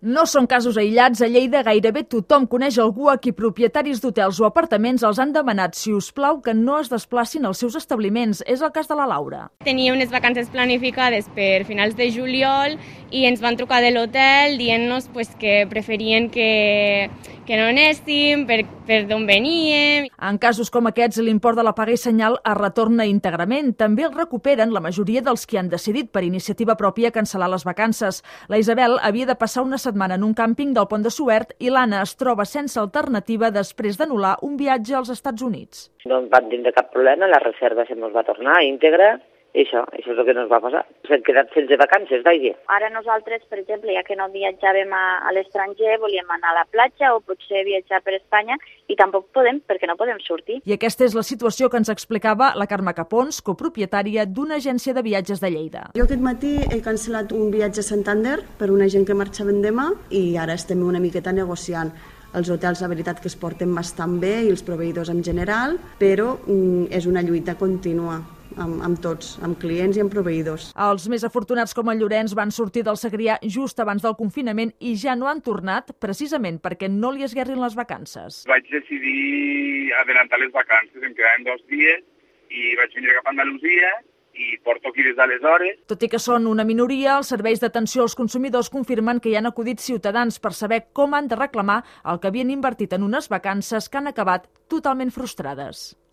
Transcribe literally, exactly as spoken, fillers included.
No són casos aïllats. A Lleida gairebé tothom coneix algú a qui propietaris d'hotels o apartaments els han demanat, si us plau, que no es desplacin als seus establiments. És el cas de la Laura. Tenia unes vacances planificades per finals de juliol i ens van trucar de l'hotel dient-nos pues, que preferien que, que no anéssim, per, per d'on veníem. En casos com aquests, l'import de la paga i senyal es retorna íntegrament. També el recuperen la majoria dels qui han decidit per iniciativa pròpia cancel·lar les vacances. La Isabel havia de passar una setmana en un càmping del Pont de Suert i l'Anna es troba sense alternativa després d'anul·lar un viatge als Estats Units. No en van tindre cap problema, la reserva se ens va tornar íntegra i això, això és el que ens va passar. S'han quedat sense vacances, d'aigua. Ara nosaltres, per exemple, ja que no viatjàvem a, a l'estranger, volíem anar a la platja o potser viatjar per Espanya i tampoc podem perquè no podem sortir. I aquesta és la situació que ens explicava la Carme Capons, copropietària d'una agència de viatges de Lleida. Jo aquest matí he cancel·lat un viatge a Santander per una gent que marxaven demà i ara estem una miqueta negociant. Els hotels, la veritat, que es porten bastant bé i els proveïdors en general, però mm, és una lluita contínua. Amb, amb tots, amb clients i amb proveïdors. Els més afortunats com el Llorenç van sortir del Segrià just abans del confinament i ja no han tornat precisament perquè no li esguerrin les vacances. Vaig decidir adelantar les vacances, em quedaven dos dies i vaig venir cap a Andalusia i porto aquí des d'aleshores. Tot i que són una minoria, els serveis d'atenció als consumidors confirmen que hi han acudit ciutadans per saber com han de reclamar el que havien invertit en unes vacances que han acabat totalment frustrades.